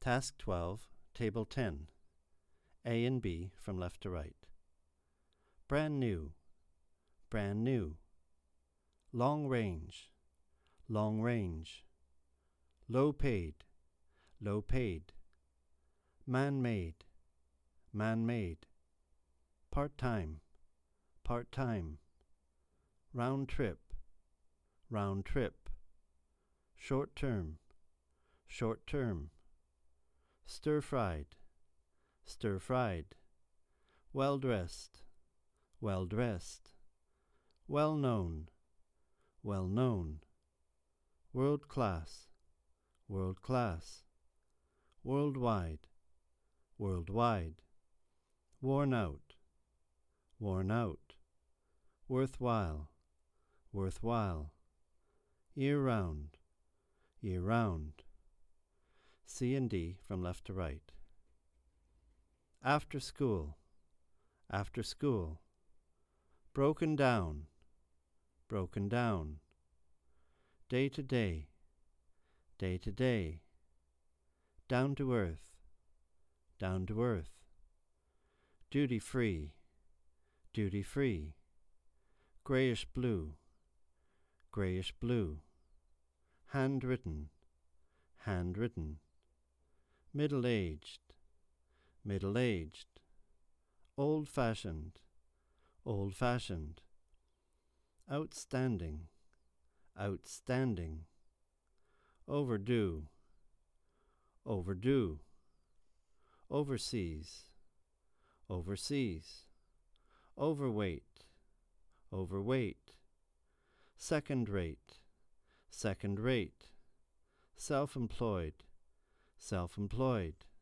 Task 12, Table 10. A and B from left to right. Brand new, brand new. Long range, long range. Low paid, low paid. Man-made, man-made. Part-time, part-time. Round trip, round trip. Short-term, short-term. Stir-fried, stir-fried. Well-dressed, well-dressed. Well-known, well-known. World-class, world-class. Worldwide, worldwide. Worn out, worn out. Worthwhile, worthwhile. Year-round, year-round. C and D from left to right. After school, after school. Broken down, broken down. Day to day, day to day. Down to earth, down to earth. Duty free, duty free. Grayish blue, grayish blue. Handwritten, handwritten. Middle-aged, middle-aged. Old-fashioned, old-fashioned. Outstanding, outstanding. Overdue, overdue. Overseas, overseas. Overweight, overweight. Second rate, second rate. Self-employed, self-employed.